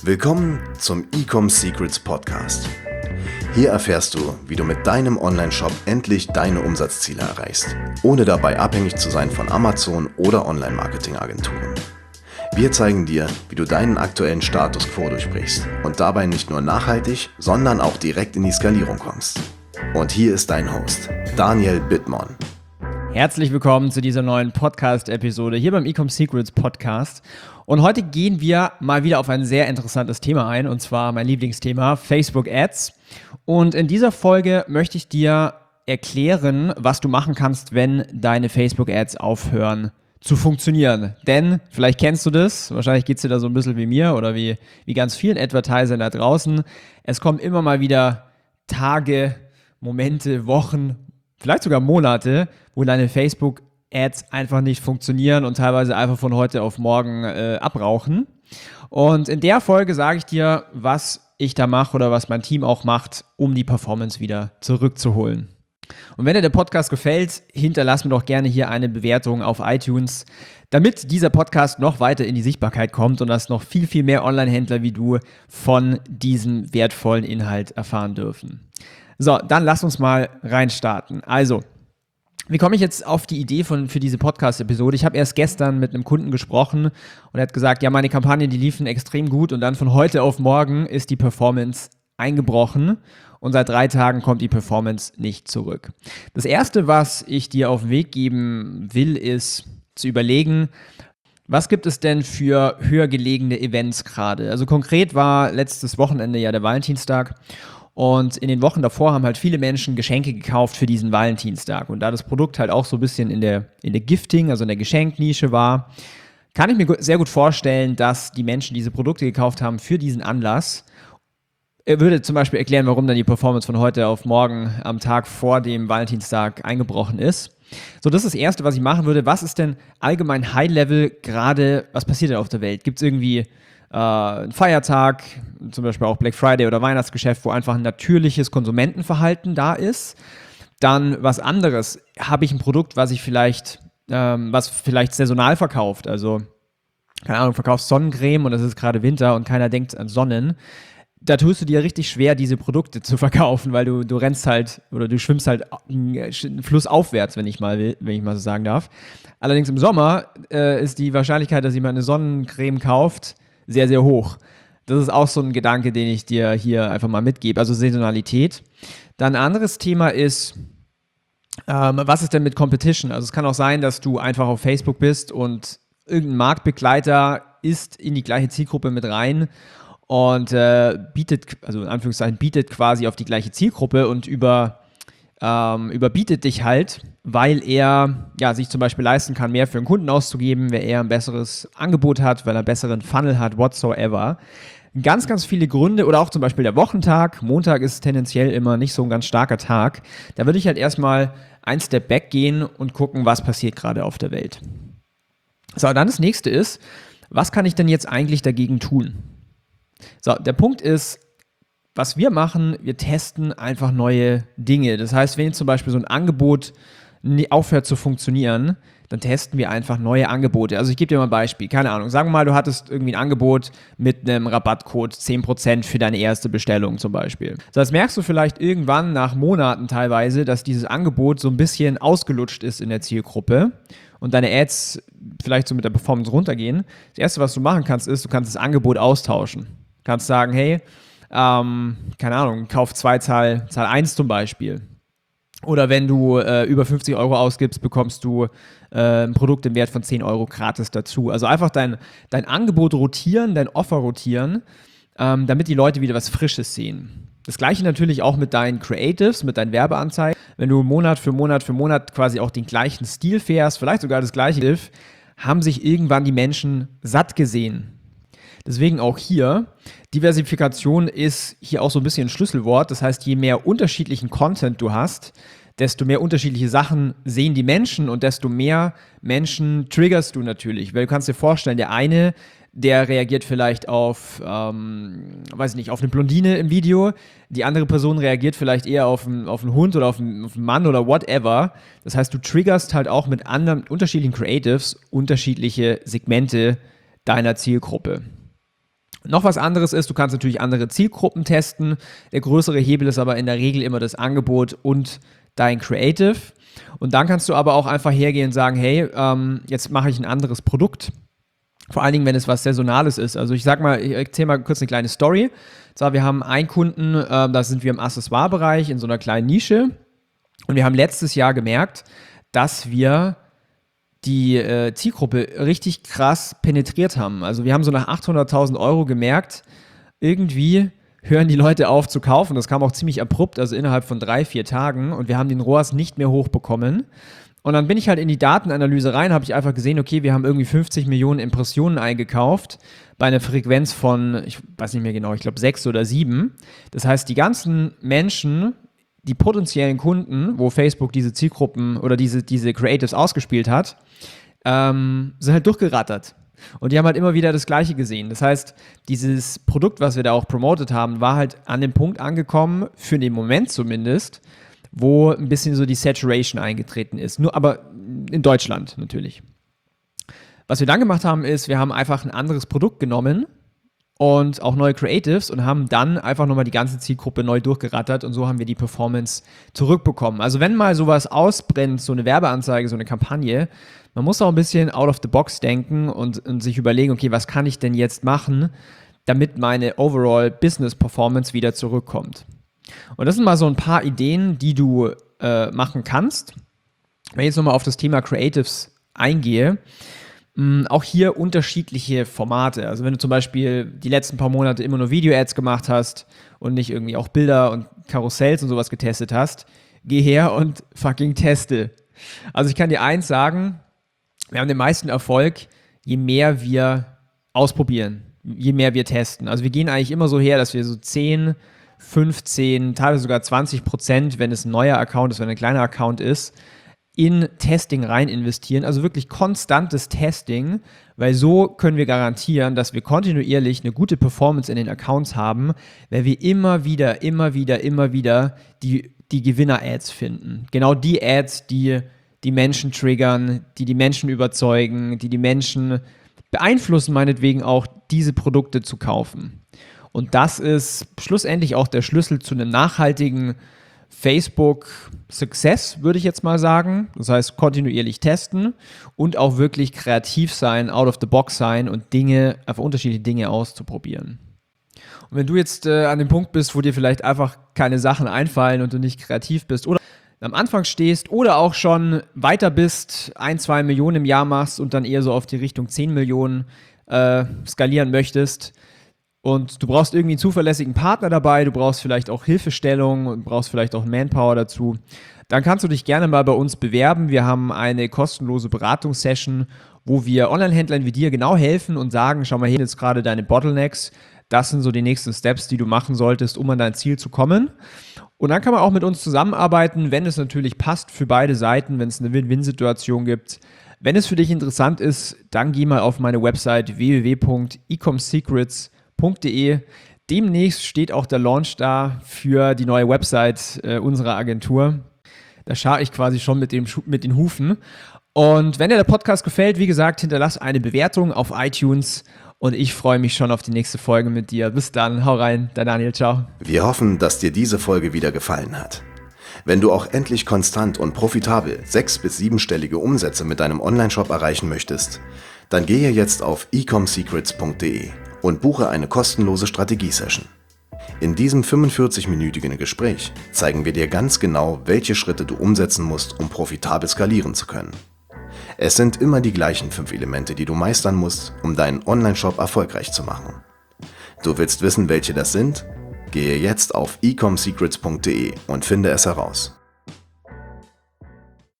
Willkommen zum Ecom Secrets Podcast. Hier erfährst du, wie du mit deinem Online-Shop endlich deine Umsatzziele erreichst, ohne dabei abhängig zu sein von Amazon oder Online-Marketing-Agenturen. Wir zeigen dir, wie du deinen aktuellen Status quo durchbrichst und dabei nicht nur nachhaltig, sondern auch direkt in die Skalierung kommst. Und hier ist dein Host, Daniel Bittmann. Herzlich willkommen zu dieser neuen Podcast-Episode hier beim Ecom Secrets Podcast. Und heute gehen wir mal wieder auf ein sehr interessantes Thema ein, und zwar mein Lieblingsthema, Facebook Ads. Und in dieser Folge möchte ich dir erklären, was du machen kannst, wenn deine Facebook Ads aufhören zu funktionieren. Denn, vielleicht kennst du das, wahrscheinlich geht es dir da so ein bisschen wie mir oder wie ganz vielen Advertisern da draußen. Es kommen immer mal wieder Tage, Momente, Wochen, vielleicht sogar Monate, wo deine Facebook-Ads einfach nicht funktionieren und teilweise einfach von heute auf morgen abrauchen. Und in der Folge sage ich dir, was ich da mache oder was mein Team auch macht, um die Performance wieder zurückzuholen. Und wenn dir der Podcast gefällt, hinterlass mir doch gerne hier eine Bewertung auf iTunes, damit dieser Podcast noch weiter in die Sichtbarkeit kommt und dass noch viel, viel mehr Online-Händler wie du von diesem wertvollen Inhalt erfahren dürfen. So, dann lass uns mal reinstarten. Also, wie komme ich jetzt auf die Idee für diese Podcast-Episode? Ich habe erst gestern mit einem Kunden gesprochen und er hat gesagt, ja, meine Kampagnen, die liefen extrem gut und dann von heute auf morgen ist die Performance eingebrochen und seit 3 Tagen kommt die Performance nicht zurück. Das Erste, was ich dir auf den Weg geben will, ist zu überlegen, was gibt es denn für höher gelegene Events gerade? Also konkret war letztes Wochenende ja der Valentinstag. Und in den Wochen davor haben halt viele Menschen Geschenke gekauft für diesen Valentinstag. Und da das Produkt halt auch so ein bisschen in der Gifting, also in der Geschenknische war, kann ich mir sehr gut vorstellen, dass die Menschen diese Produkte gekauft haben für diesen Anlass. Er würde zum Beispiel erklären, warum dann die Performance von heute auf morgen am Tag vor dem Valentinstag eingebrochen ist. So, das ist das Erste, was ich machen würde. Was ist denn allgemein High-Level gerade, was passiert denn auf der Welt? Gibt es irgendwie ein Feiertag, zum Beispiel auch Black Friday oder Weihnachtsgeschäft, wo einfach ein natürliches Konsumentenverhalten da ist. Dann was anderes, habe ich ein Produkt, was vielleicht saisonal verkauft, also keine Ahnung, verkaufst Sonnencreme und es ist gerade Winter und keiner denkt an Sonnen. Da tust du dir richtig schwer, diese Produkte zu verkaufen, weil du rennst halt oder du schwimmst halt flussaufwärts, wenn ich mal so sagen darf. Allerdings im Sommer ist die Wahrscheinlichkeit, dass jemand eine Sonnencreme kauft, sehr, sehr hoch. Das ist auch so ein Gedanke, den ich dir hier einfach mal mitgebe, also Saisonalität. Dann ein anderes Thema ist, was ist denn mit Competition? Also es kann auch sein, dass du einfach auf Facebook bist und irgendein Marktbegleiter ist in die gleiche Zielgruppe mit rein und bietet quasi auf die gleiche Zielgruppe und überbietet dich halt, weil er sich zum Beispiel leisten kann, mehr für einen Kunden auszugeben, weil er ein besseres Angebot hat, weil er einen besseren Funnel hat, whatsoever. Ganz, ganz viele Gründe oder auch zum Beispiel der Wochentag. Montag ist tendenziell immer nicht so ein ganz starker Tag. Da würde ich halt erstmal ein Step back gehen und gucken, was passiert gerade auf der Welt. So, dann das nächste ist, was kann ich denn jetzt eigentlich dagegen tun? So, der Punkt ist, was wir machen, wir testen einfach neue Dinge. Das heißt, wenn jetzt zum Beispiel so ein Angebot aufhört zu funktionieren, dann testen wir einfach neue Angebote. Also ich gebe dir mal ein Beispiel. Keine Ahnung, sagen wir mal, du hattest irgendwie ein Angebot mit einem Rabattcode 10% für deine erste Bestellung zum Beispiel. Das merkst du vielleicht irgendwann nach Monaten teilweise, dass dieses Angebot so ein bisschen ausgelutscht ist in der Zielgruppe und deine Ads vielleicht so mit der Performance runtergehen. Das Erste, was du machen kannst, ist, du kannst das Angebot austauschen. Du kannst sagen, hey, keine Ahnung, Kauf 2, Zahl 1 zum Beispiel. Oder wenn du über 50 Euro ausgibst, bekommst du ein Produkt im Wert von 10 Euro gratis dazu. Also einfach dein Angebot rotieren, dein Offer rotieren, damit die Leute wieder was Frisches sehen. Das Gleiche natürlich auch mit deinen Creatives, mit deinen Werbeanzeigen. Wenn du Monat für Monat quasi auch den gleichen Stil fährst, vielleicht sogar das gleiche, haben sich irgendwann die Menschen satt gesehen. Deswegen auch hier, Diversifikation ist hier auch so ein bisschen ein Schlüsselwort. Das heißt, je mehr unterschiedlichen Content du hast, desto mehr unterschiedliche Sachen sehen die Menschen und desto mehr Menschen triggerst du natürlich. Weil du kannst dir vorstellen, der eine, der reagiert vielleicht auf, auf eine Blondine im Video. Die andere Person reagiert vielleicht eher auf einen Hund oder auf einen Mann oder whatever. Das heißt, du triggerst halt auch mit unterschiedlichen Creatives unterschiedliche Segmente deiner Zielgruppe. Noch was anderes ist, du kannst natürlich andere Zielgruppen testen. Der größere Hebel ist aber in der Regel immer das Angebot und dein Creative. Und dann kannst du aber auch einfach hergehen und sagen, hey, jetzt mache ich ein anderes Produkt. Vor allen Dingen, wenn es was Saisonales ist. Also ich erzähle mal kurz eine kleine Story. Und zwar, wir haben einen Kunden, da sind wir im Accessoire-Bereich in so einer kleinen Nische. Und wir haben letztes Jahr gemerkt, dass wir die Zielgruppe richtig krass penetriert haben. Also wir haben so nach 800.000 Euro gemerkt, irgendwie hören die Leute auf zu kaufen. Das kam auch ziemlich abrupt, also innerhalb von 3-4 Tagen. Und wir haben den ROAS nicht mehr hochbekommen. Und dann bin ich halt in die Datenanalyse rein, habe ich einfach gesehen, okay, wir haben irgendwie 50 Millionen Impressionen eingekauft bei einer Frequenz von, ich weiß nicht mehr genau, ich glaube 6 oder 7. Das heißt, die ganzen Menschen, die potenziellen Kunden, wo Facebook diese Zielgruppen oder diese Creatives ausgespielt hat, sind halt durchgerattert. Und die haben halt immer wieder das Gleiche gesehen. Das heißt, dieses Produkt, was wir da auch promotet haben, war halt an dem Punkt angekommen, für den Moment zumindest, wo ein bisschen so die Saturation eingetreten ist. Nur aber in Deutschland natürlich. Was wir dann gemacht haben, ist, wir haben einfach ein anderes Produkt genommen und auch neue Creatives und haben dann einfach nochmal die ganze Zielgruppe neu durchgerattert und so haben wir die Performance zurückbekommen. Also wenn mal sowas ausbrennt, so eine Werbeanzeige, so eine Kampagne, man muss auch ein bisschen out of the box denken und sich überlegen, okay, was kann ich denn jetzt machen, damit meine overall Business Performance wieder zurückkommt. Und das sind mal so ein paar Ideen, die du machen kannst. Wenn ich jetzt nochmal auf das Thema Creatives eingehe, auch hier unterschiedliche Formate. Also wenn du zum Beispiel die letzten paar Monate immer nur Video-Ads gemacht hast und nicht irgendwie auch Bilder und Karussells und sowas getestet hast, geh her und fucking teste. Also ich kann dir eins sagen, wir haben den meisten Erfolg, je mehr wir ausprobieren, je mehr wir testen. Also wir gehen eigentlich immer so her, dass wir so 10, 15, teilweise sogar 20%, wenn es ein neuer Account ist, wenn ein kleiner Account ist, in Testing rein investieren, also wirklich konstantes Testing, weil so können wir garantieren, dass wir kontinuierlich eine gute Performance in den Accounts haben, weil wir immer wieder die Gewinner-Ads finden. Genau die Ads, die die Menschen triggern, die Menschen überzeugen, die Menschen beeinflussen, meinetwegen auch diese Produkte zu kaufen. Und das ist schlussendlich auch der Schlüssel zu einem nachhaltigen Facebook-Success, würde ich jetzt mal sagen. Das heißt, kontinuierlich testen und auch wirklich kreativ sein, out of the box sein und einfach unterschiedliche Dinge auszuprobieren. Und wenn du jetzt an dem Punkt bist, wo dir vielleicht einfach keine Sachen einfallen und du nicht kreativ bist oder am Anfang stehst oder auch schon weiter bist, 1-2 Millionen im Jahr machst und dann eher so auf die Richtung 10 Millionen skalieren möchtest, und du brauchst irgendwie einen zuverlässigen Partner dabei, du brauchst vielleicht auch Hilfestellung und brauchst vielleicht auch Manpower dazu, dann kannst du dich gerne mal bei uns bewerben. Wir haben eine kostenlose Beratungssession, wo wir Online-Händlern wie dir genau helfen und sagen, schau mal, hier jetzt gerade deine Bottlenecks, das sind so die nächsten Steps, die du machen solltest, um an dein Ziel zu kommen. Und dann kann man auch mit uns zusammenarbeiten, wenn es natürlich passt für beide Seiten, wenn es eine Win-Win-Situation gibt. Wenn es für dich interessant ist, dann geh mal auf meine Website www.ecomsecrets.de. Demnächst steht auch der Launch da für die neue Website unserer Agentur. Da scharre ich quasi schon mit den Hufen. Und wenn dir der Podcast gefällt, wie gesagt, hinterlass eine Bewertung auf iTunes und ich freue mich schon auf die nächste Folge mit dir. Bis dann, hau rein, dein Daniel, ciao. Wir hoffen, dass dir diese Folge wieder gefallen hat. Wenn du auch endlich konstant und profitabel 6- bis 7-stellige Umsätze mit deinem Onlineshop erreichen möchtest, dann gehe jetzt auf ecomsecrets.de und buche eine kostenlose Strategie-Session. In diesem 45-minütigen Gespräch zeigen wir dir ganz genau, welche Schritte du umsetzen musst, um profitabel skalieren zu können. Es sind immer die gleichen 5 Elemente, die du meistern musst, um deinen Onlineshop erfolgreich zu machen. Du willst wissen, welche das sind? Gehe jetzt auf ecomsecrets.de und finde es heraus.